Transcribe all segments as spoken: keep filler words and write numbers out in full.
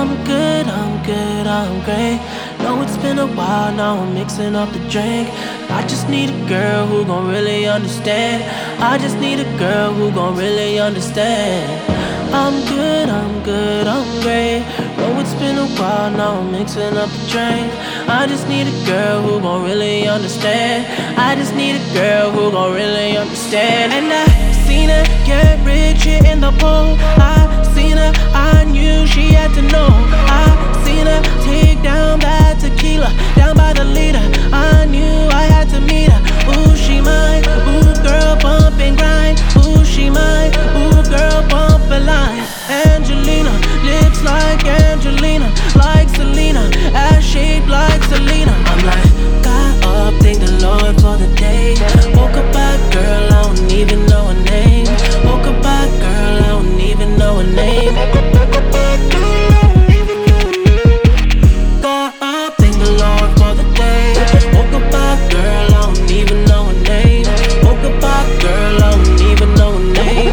I'm good, I'm good, I'm great. Know it's been a while, now I'm mixing up the drink. I just need a girl who gon' really understand. I just need a girl who gon' really understand. I'm good, I'm good, I'm great. Know it's been a while, now I'm mixing up the drink. I just need a girl who gon' really understand. I just need a girl who gon' really understand. And I seen her get rich here in the pool. I seen her, I knew she had to know. I seen her take down that tequila, down by the leader. I knew I had to meet her. Ooh, she mine. Ooh, girl, bump and grind. Ooh, she mine. Ooh, girl, bump a line. Angelina, lips like Angelina, like Selena, ass shaped like Selena. I'm like, got up, thank the Lord for the day. Woke up by girl, I don't even know her name. Woke up by girl, I don't even know her name. Got up, thank the Lord for the day. Woke up by girl, I don't even know her name. Woke up by girl, I don't even know her name.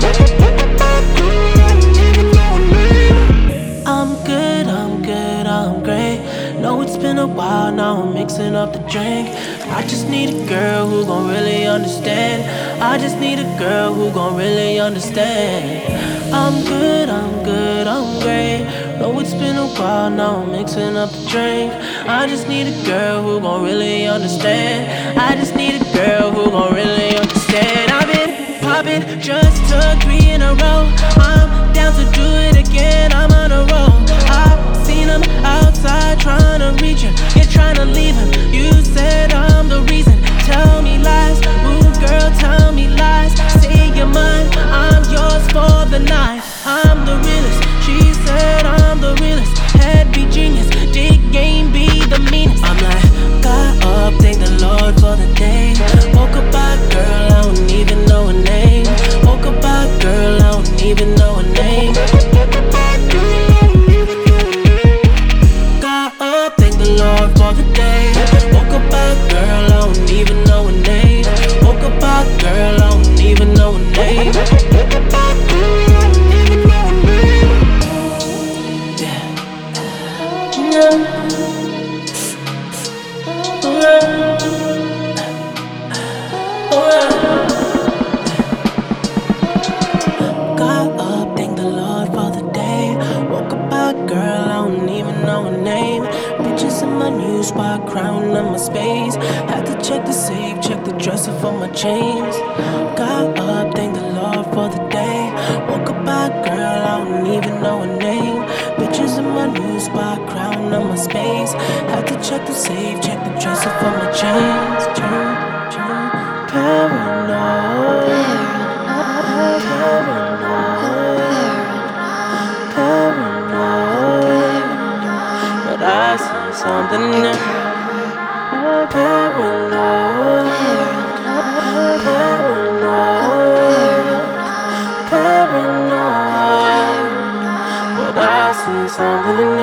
I'm good, I'm good, I'm great. Know it's been a while, now I'm mixing up the drink. I just need a girl who gon' really understand. I just need a girl who gon' really understand. I'm good, I'm good, I'm great. Know it's been a while, now I'm mixing up the drink. I just need a girl who gon' really understand. I just need a girl who gon' really understand. I've been poppin', just took three in a row. I'm down to do it again, I'm on a roll. I seen him outside trying to reach him, yeah, trying to leave him. You said I'm the reason, tell me lies. Ooh, girl, tell me lies. Say you're mine, I'm yours for the night. I'm the realest, she said I'm the realest. Head be genius, dick game be the meanest. I'm like, got up, thank the Lord for the day. Woke up by girl, I don't even know her name. Woke up by girl, I don't even know her name. Got up, thank the Lord for the day. Woke up by girl, I don't even know her name. Woke up by girl, I don't even know her name. Got up, thank the Lord for the day. Woke up by girl, I don't even know her name. Bitches in my new spot, crown on my space. Had to check the safe, check the dresser for my chains. Got up, thank the Lord for the day. Woke up by girl, I don't even know her name. Bitches in my new spot, crown on my space. Had to check the safe, check the dresser for my chains. Turn, turn, paranoid, paranoid, paranoid. But I see something new. Paranoid, paranoid, paranoid. But I see something new.